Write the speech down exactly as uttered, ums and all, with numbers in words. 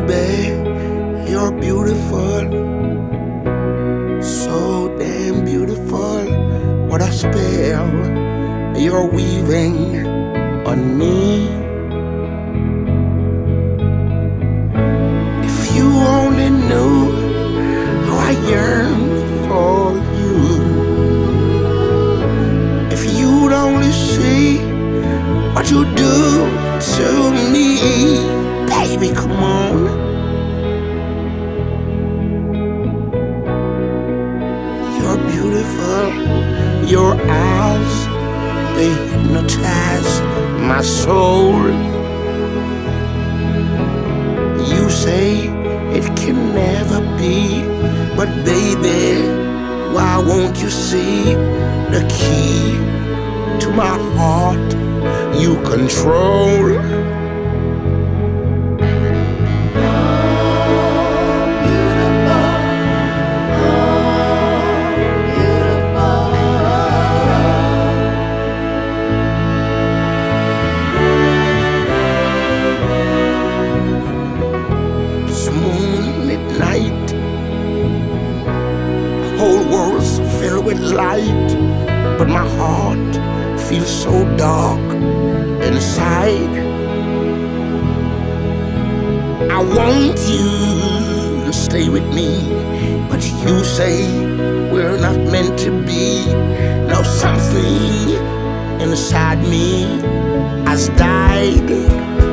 baby, you're beautiful, so damn beautiful. What a spell you're weaving on me. If you only knew how I yearn for you, if you'd only see what you do to me, baby, come on. You're beautiful, your eyes, they hypnotize my soul. You say it can never be, but baby, why won't you see the key to my heart you control? Night, the whole world's filled with light, but my heart feels so dark inside. I want you to stay with me, but you say we're not meant to be. Now something inside me has died.